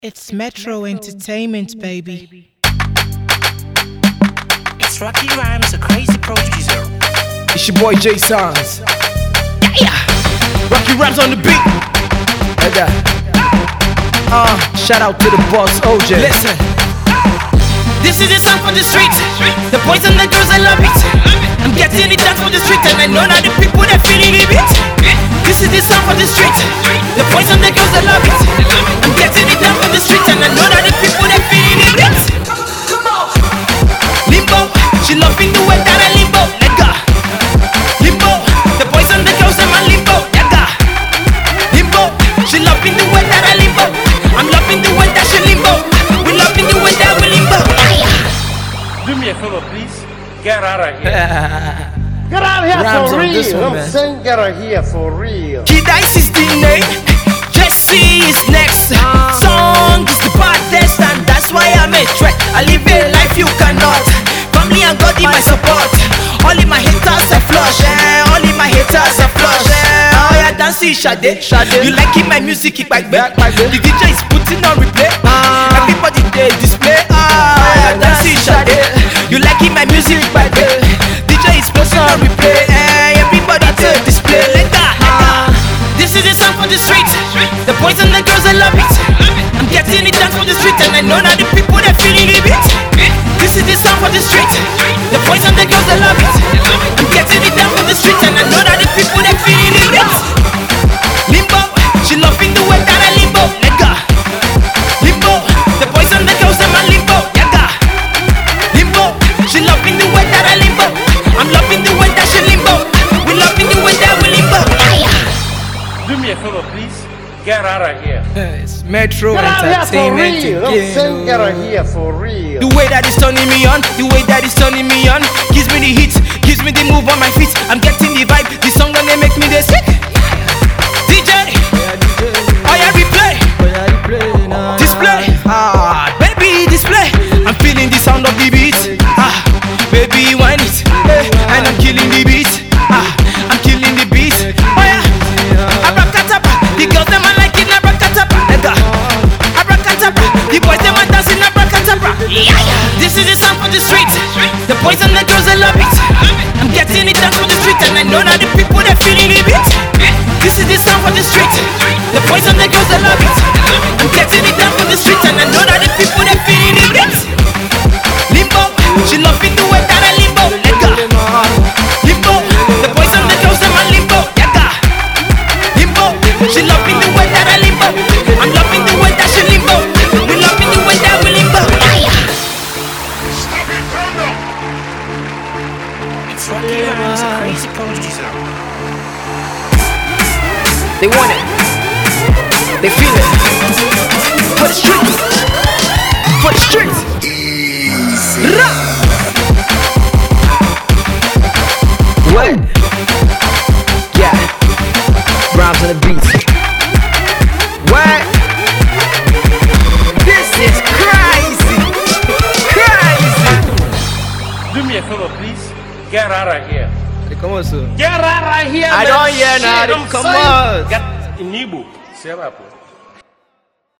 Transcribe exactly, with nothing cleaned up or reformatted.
It's Metro Entertainment, baby. It's Rocky Rhymes, a crazy producer. It's your boy Jay Songs. Yeah, yeah. Rocky Rhymes on the beat. Like that. Uh, shout out to the boss O J. Listen. This is a song for the street. The boys and the girls, I love it. I'm getting it down for the street, and I know that the people that feeling it. This is the song for the street. The boys and the girls, I love it. I'm getting it down for the street, and I know that the people that feeling it. Come on. Limbo, she loving the way that I limbo. Let go. Limbo, the boys and the girls, I'm a limbo. Let go. Limbo, she loving the way that I limbo. I'm loving the way that she limbo. We loving the way that we limbo. Do me a favor, please. Get out of here. Get out of here Rhymes for on real. this one, I'm man. saying get out of here for real. Kid I sixteen-eight, Jesse is next. Song is the baddest, and that's why I'm a threat. I live a life you cannot. Family and God in my support. All in my haters I flush, eh? All in my haters I flush, eh? Oh yeah, dancing Sade, Sade. You liking my music, kick back, back, back. The D J is putting on replay. Everybody they display. Oh yeah, dancing Sade. You liking my music, back, back. D J is putting on replay. Eh? Everybody they display. Like that, like that. This is a song for the street. The boys and the girls, I love it. I'm getting it down for the street, and I know that the people that feeling it. This is the song for the street. The boys and the girls, I love it. I'm getting it down for the street, and I know that the people that feeling it. Limbo, she loving the way that I limbo. Let go. Limbo, the boys and the girls, I'm a limbo. Let go. Limbo, she loving the way that I limbo. I'm loving the way that she limbo. We loving the way that we limbo. Do me a favor, please. Get out of here. It's Metro Get out of here for Entertainment real. I'm saying get out of here for real. The way that is turning me on, the way that is turning me on, gives me the hits, gives me the move on my feet. I'm getting the vibe, the song gonna make me this sick. D J, oh yeah, replay, display, ah, baby, display. I'm feeling the sound of the beat, ah, baby, whine it, eh, and I'm killing the beat, ah, I'm killing the beat, oh yeah, abracadabra, the girls them are liking abracadabra, lega, abracadabra, the boys them are dancing abracadabra, yeah, yeah. This is the song for the street, the boys and the girls, I love it. I'm getting it down for the street, and I know that the people that feeling it. This is the song for the street, the boys and the girls, I love it. I'm getting it down for the street, and I know that the people that feeling it. Limbo, she loving the way that I limbo. Let go. Limbo, the boys and the girls, I'm a limbo. Let go. Limbo, she loving the way that I limbo. I'm loving the way that she limbo. We loving the way that we limbo. It's Rocky Rhymes, a crazy producer. They want it. They feel it. For the streets. For the streets. Rah! What? Yeah. Rhymes on the beat. What? This is crazy. Crazy. Do me a favor, please. Get out of here. Come on, sir. Get out of here. I man. don't hear Shit, nothing. I'm Come saying. on. Get in Igbo. Say that,